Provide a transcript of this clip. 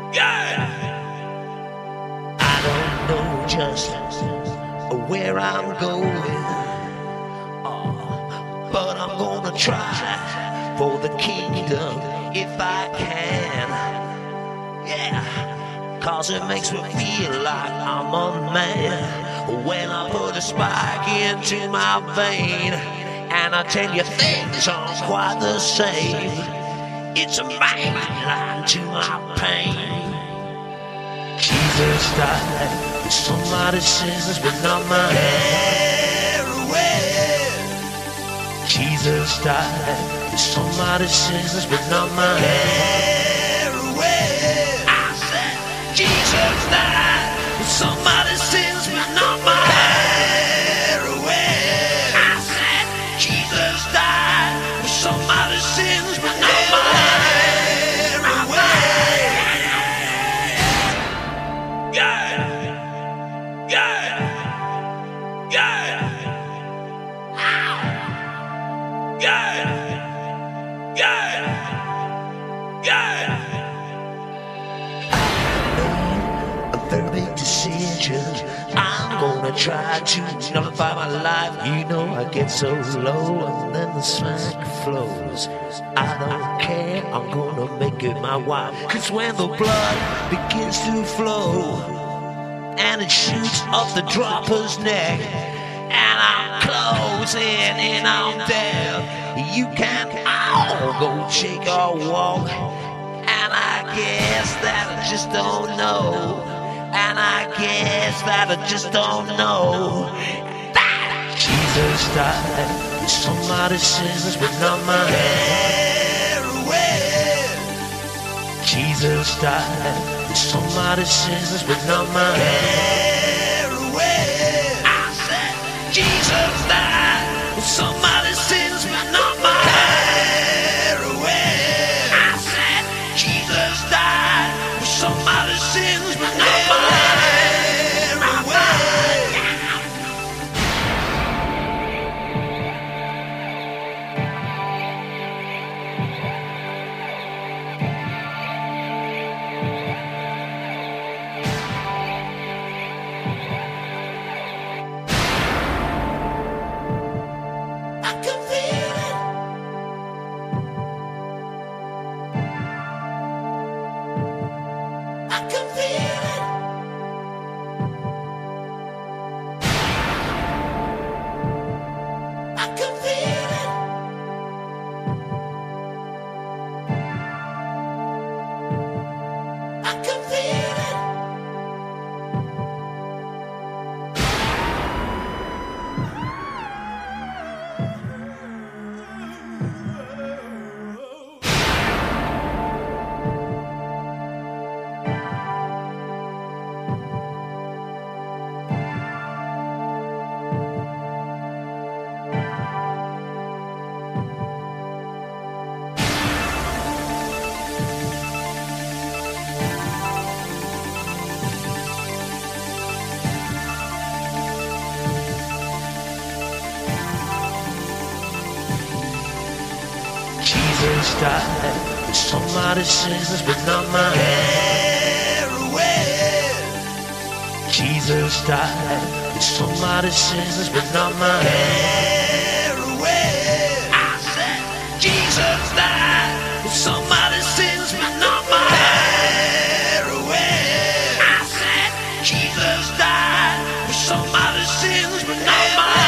Yeah. I don't know just where I'm going, but I'm gonna try for the kingdom if I can. Yeah, cause it makes me feel like I'm a man when I put a spike into my vein. And I tell you, things aren't quite the same. It's a main line to my pain. Jesus died with somebody's sins, but not my heroin. Jesus died with somebody's sins, but not my heroin. I said, Jesus died with somebody's sins, but not my heroin. I said, Jesus died with somebody's sins, but not my heroin. A very big decision. I'm gonna try to nullify my life. You know I get so low and then the smack flows. I don't care, I'm gonna make it my wife. Cause when the blood begins to flow and it shoots up the dropper's neck, and I'm closing in on death, you can all go shake or walk. And I guess that I just don't know. And I guess that I just don't know that Jesus died with somebody's sins, but not my heroin. Jesus died with somebody's sins, but not my heroin. I said, Jesus died with somebody's sins, but not my heroin. I said, Jesus died with somebody's sins, but not my heroin. I can feel it. I can feel it. I can feel it. I can feel it. Jesus died with somebody's sins, but not my heroin. Jesus died with somebody's sins, but not my heroin. I said, Jesus died with somebody's sins, but not my heroin. I said, Jesus died with somebody's sins, but not my heroin.